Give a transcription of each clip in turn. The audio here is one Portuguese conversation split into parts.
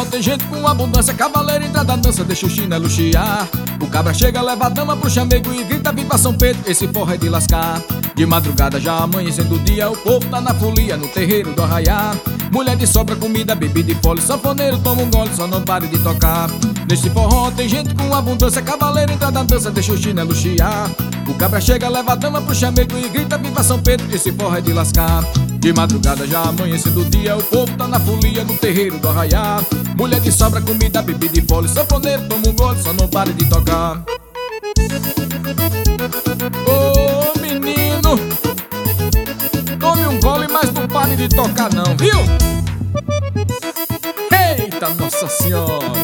tem gente com abundância, cavaleiro entra da dança, deixa o chinelo chiar. O cabra chega, leva a dama pro chamego e grita: viva São Pedro, esse forró é de lascar. De madrugada já amanhecendo o dia, o povo tá na folia no terreiro do arraiá. Mulher de sobra, comida, bebida e fole, sanfoneiro toma um gole, só não pare de tocar. Nesse forró tem gente com abundância, cavaleiro entra da dança, deixa o chinelo chiar. O cabra chega, leva a dama pro chamego e grita: viva São Pedro, esse forró é de lascar. De madrugada já amanhecendo o dia, o povo tá na folia no terreiro do arraiá. Mulher de sobra, comida, bebida e fole, sanfoneiro toma um gole, só não pare de tocar. Ô menino, tome um gole, mas não pare de tocar não, viu? Eita Nossa Senhora!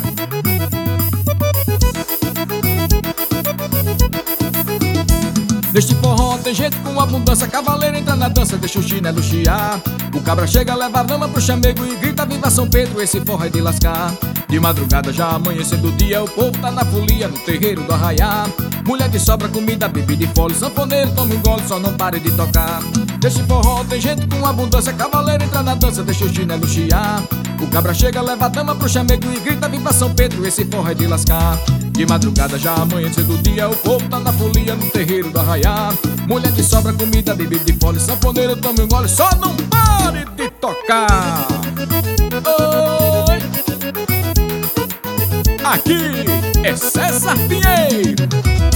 Neste forró tem gente com abundância, cavaleiro entra na dança, deixa o chinelo chiar. O cabra chega, leva a dama pro chamego e grita: viva São Pedro, esse forró é de lascar. De madrugada já amanhecendo o dia, o povo tá na folia no terreiro do arraiá. Mulher de sobra, comida, bebida e fole, sanfoneiro toma um gole, só não pare de tocar. Neste forró tem gente com abundância, cavaleiro entra na dança, deixa o chinelo chiar. O cabra chega, leva a dama pro chamego e grita: viva São Pedro, esse forró é de lascar. De madrugada já amanhecendo o dia, o povo tá na folia no terreiro do arraiá. Mulher de sobra, comida, bebida e fole, sanfoneiro toma um gole, só não pare de tocar. Oi! Aqui é César Pinheiro.